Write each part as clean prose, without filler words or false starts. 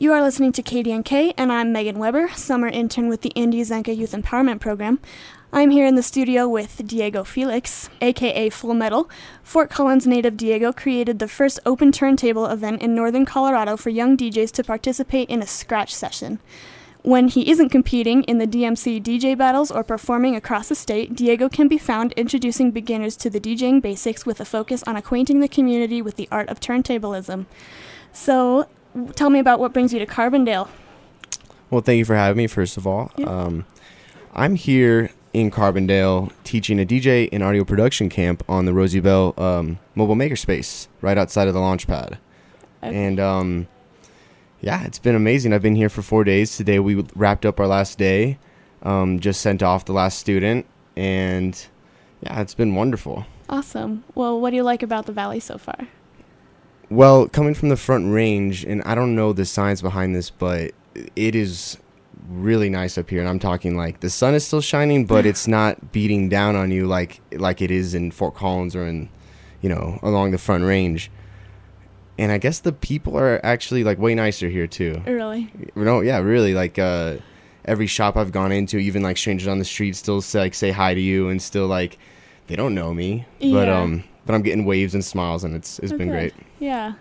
You are listening to KDNK, and I'm Megan Weber, summer intern with the Andy Zenka Youth Empowerment Program. I'm here in the studio with Diego Felix, aka Full Metal. Fort Collins native Diego created the first open turntable event in northern Colorado for young DJs to participate in a scratch session. When he isn't competing in the DMC DJ battles or performing across the state, Diego can be found introducing beginners to the DJing basics with a focus on acquainting the community with the art of turntablism. So, tell me about what brings you to Carbondale. Well, thank you for having me, first of all. Yeah. I'm here in Carbondale teaching a DJ and audio production camp on the Rosie Bell mobile makerspace right outside of the launch pad. Okay. And yeah, it's been amazing. I've been here for 4 days. Today we wrapped up our last day, just sent off the last student, and yeah, it's been wonderful. Awesome. Well, what do you like about the Valley so far? Well, coming from the Front Range, and I don't know the science behind this, but it is really nice up here. And I'm talking like the sun is still shining, but it's not beating down on you like it is in Fort Collins or in, along the Front Range. And I guess the people are actually like way nicer here too. Really? No, yeah, really. Like every shop I've gone into, even like strangers on the street still say hi to you, and still like they don't know me, yeah. but I'm getting waves and smiles, and it's been great. Yeah.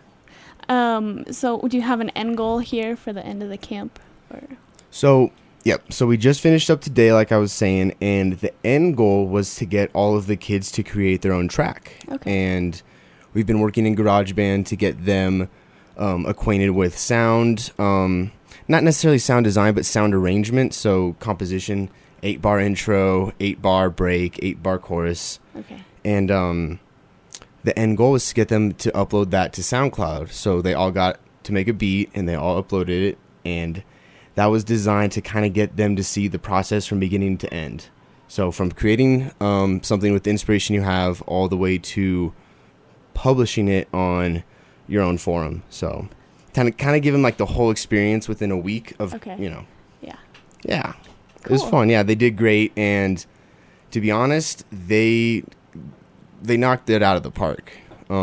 So do you have an end goal here for the end of the camp? Or? So we just finished up today, like I was saying, and the end goal was to get all of the kids to create their own track. Okay. And we've been working in GarageBand to get them acquainted with sound, not necessarily sound design, but sound arrangement. So composition, 8-bar intro, 8-bar break, 8-bar chorus. Okay. And the end goal was to get them to upload that to SoundCloud. So they all got to make a beat, and they all uploaded it, and that was designed to kind of get them to see the process from beginning to end. So from creating something with the inspiration you have all the way to publishing it on your own forum. So kind of give them like the whole experience within a week of, Yeah. Yeah. Cool. It was fun. Yeah, they did great. And to be honest, they knocked it out of the park.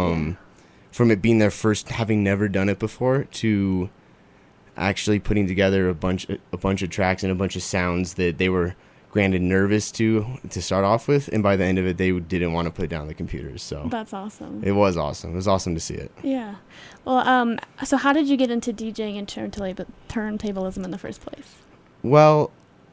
From it being their first, having never done it before, to actually putting together a bunch of tracks and a bunch of sounds that they were granted nervous to start off with, and by the end of it they didn't want to put down the computers. So that's awesome. It was awesome to see it. Yeah. Well, so how did you get into DJing and turntablism in the first place? Well,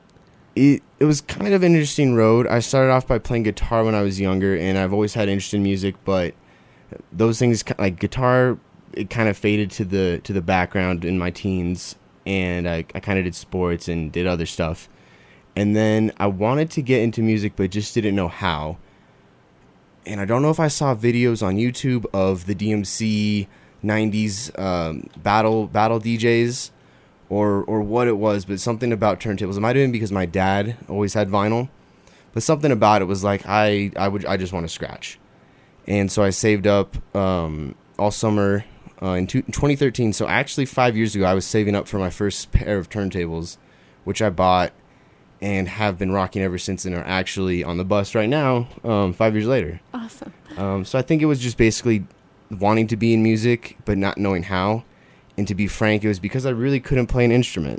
it was kind of an interesting road. I started off by playing guitar when I was younger, and I've always had interest in music, but those things, like guitar, it kind of faded to the background in my teens, and I kind of did sports and did other stuff. And then I wanted to get into music, but just didn't know how. And I don't know if I saw videos on YouTube of the DMC 90s battle DJs or what it was, but something about turntables. It might have been because my dad always had vinyl, but something about it was like I just want to scratch. And so I saved up all summer in 2013. So actually 5 years ago, I was saving up for my first pair of turntables, which I bought and have been rocking ever since, and are actually on the bus right now, 5 years later. Awesome. So I think it was just basically wanting to be in music, but not knowing how. And to be frank, it was because I really couldn't play an instrument.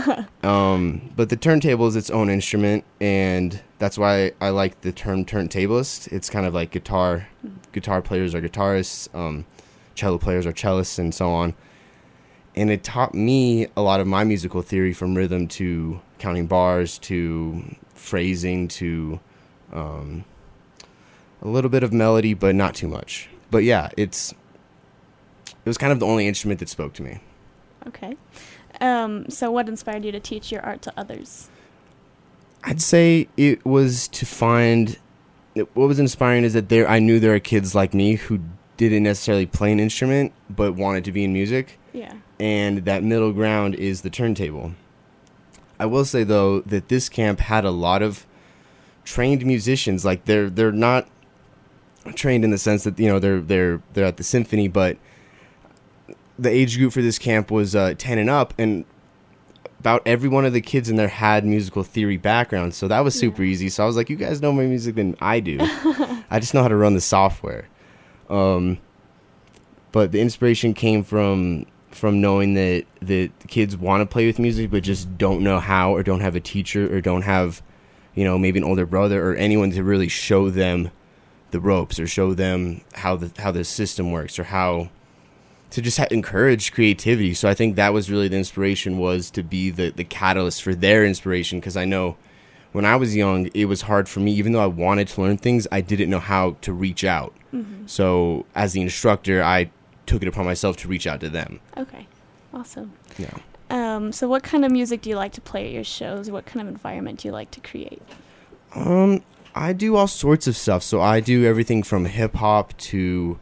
But the turntable is its own instrument, and that's why I like the term turntablist. It's kind of like guitar players are guitarists, cello players are cellists, and so on. And it taught me a lot of my musical theory, from rhythm to counting bars to phrasing to a little bit of melody, but not too much. But yeah, it was kind of the only instrument that spoke to me. Okay. So what inspired you to teach your art to others? I'd say it was to find... What was inspiring is that I knew there are kids like me who didn't necessarily play an instrument, but wanted to be in music. Yeah. And that middle ground is the turntable. I will say, though, that this camp had a lot of trained musicians. Like, they're not trained in the sense that, they're at the symphony, but the age group for this camp was 10 and up, and about every one of the kids in there had musical theory background, so that was super easy. So I was like, you guys know more music than I do. I just know how to run the software. But the inspiration came from from knowing that kids want to play with music but just don't know how, or don't have a teacher, or don't have, maybe an older brother or anyone to really show them the ropes, or show them how the system works, or how to just encourage creativity. So I think that was really the inspiration, was to be the catalyst for their inspiration, because I know when I was young, it was hard for me. Even though I wanted to learn things, I didn't know how to reach out. Mm-hmm. So as the instructor, I took it upon myself to reach out to them. Okay, awesome. Yeah. So what kind of music do you like to play at your shows? What kind of environment do you like to create? I do all sorts of stuff. So I do everything from hip hop to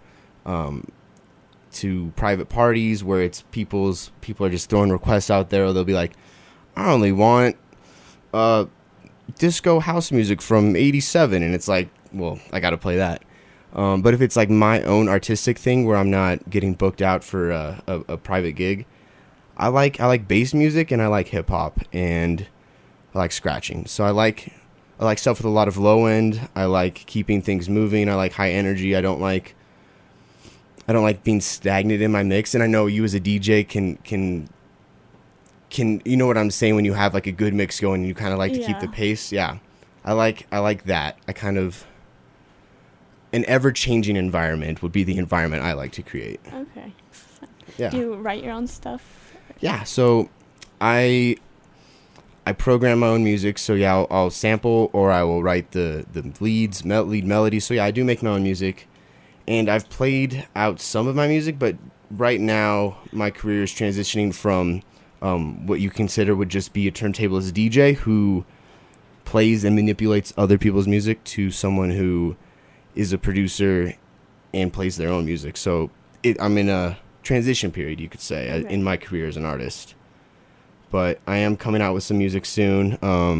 private parties where it's people are just throwing requests out there, or they'll be like, I only want disco house music from '87, and it's like, well, I got to play that. But if it's like my own artistic thing where I'm not getting booked out for a private gig, I like bass music, and I like hip hop, and I like scratching. So I like stuff with a lot of low end. I like keeping things moving. I like high energy. I don't like being stagnant in my mix. And I know you as a DJ can you know what I'm saying, when you have like a good mix going, you kind of like to keep the pace. Yeah. I like that. I kind of, an ever-changing environment would be the environment I like to create. Okay. Yeah. Do you write your own stuff? Yeah. So I program my own music. So yeah, I'll sample, or I will write the lead melody. So yeah, I do make my own music, and I've played out some of my music, but right now my career is transitioning from what you consider would just be a turntablist DJ who plays and manipulates other people's music, to someone who is a producer and plays their own music. So I'm in a transition period, you could say, in my career as an artist. But I am coming out with some music soon.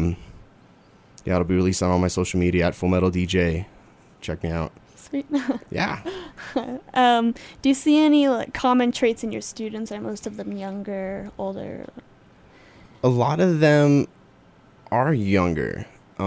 It'll be released on all my social media at Full Metal DJ. Check me out. Sweet. Yeah. Do you see any common traits in your students? Are most of them younger, older? A lot of them are younger.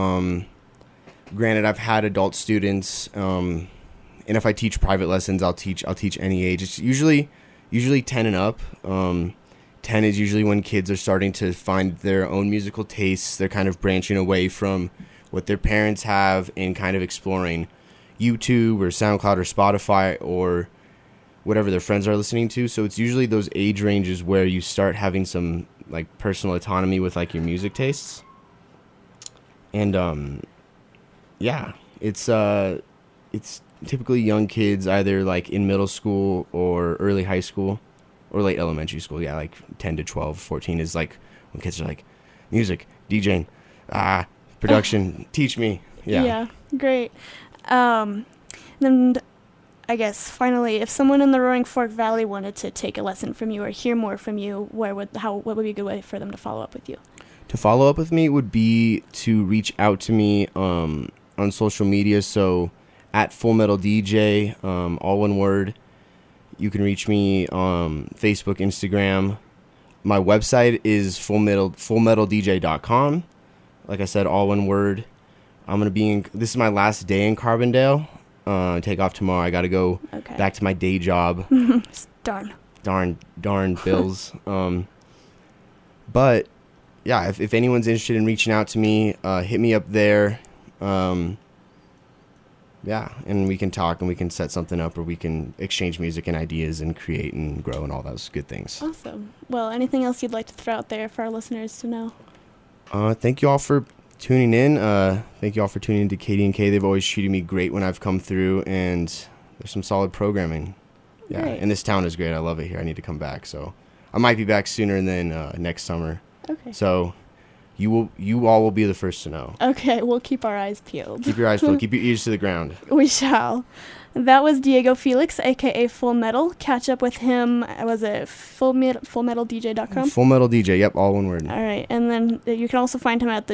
Granted, I've had adult students, and if I teach private lessons, I'll teach any age. It's usually 10 and up. 10 is usually when kids are starting to find their own musical tastes. They're kind of branching away from what their parents have and kind of exploring YouTube or SoundCloud or Spotify or whatever their friends are listening to. So it's usually those age ranges where you start having some like personal autonomy with like your music tastes. And it's typically young kids, either like in middle school or early high school or late elementary school. Yeah, like 10 to 12, 14 is like when kids are like, music, DJing, production, teach me. Yeah, great. Then I guess finally, if someone in the Roaring Fork Valley wanted to take a lesson from you or hear more from you, what would be a good way for them to follow up with you? To follow up with me would be to reach out to me on social media. So at Full Metal DJ, all one word. You can reach me on Facebook, Instagram. My website is fullmetaldj.com. Like I said, all one word. I'm going to be this is my last day in Carbondale. Take off tomorrow. I got to go back to my day job. Darn bills. But yeah, if anyone's interested in reaching out to me, hit me up there. Yeah, and we can talk and we can set something up, or we can exchange music and ideas and create and grow and all those good things. Awesome. Well, anything else you'd like to throw out there for our listeners to know? Thank you all for tuning in. Thank you all for tuning in to KD&K. They've always treated me great when I've come through, and there's some solid programming. Yeah, great. And this town is great. I love it here. I need to come back. So I might be back sooner than next summer. Okay. So you all will be the first to know. Okay, we'll keep our eyes peeled. Keep your eyes peeled. Keep your ears to the ground. We shall. That was Diego Felix, a.k.a. Full Metal. Catch up with him. Was it fullmetaldj.com? Full Metal DJ, yep, all one word. All right, and then you can also find him at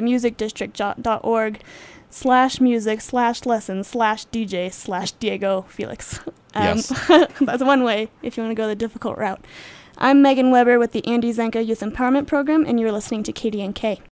themusicdistrict.org/music/lessons/DJ/Diego Felix. Yes. That's one way if you want to go the difficult route. I'm Megan Weber with the Andy Zanka Youth Empowerment Program, and you're listening to KD&K.